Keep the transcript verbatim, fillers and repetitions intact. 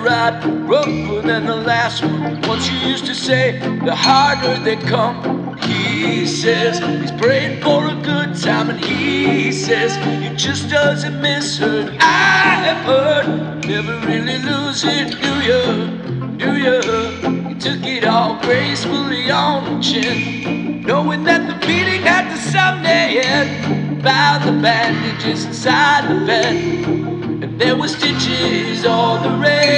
ride, rougher than the last one. Once you used to say, the harder they come. He says he's praying for a good time, and he says he just doesn't miss her. And I have heard, never really lose it, do you? Do you? You took it all gracefully on the chin, knowing that the beating had to someday end. By the bandages inside the bed, and there were stitches all the red.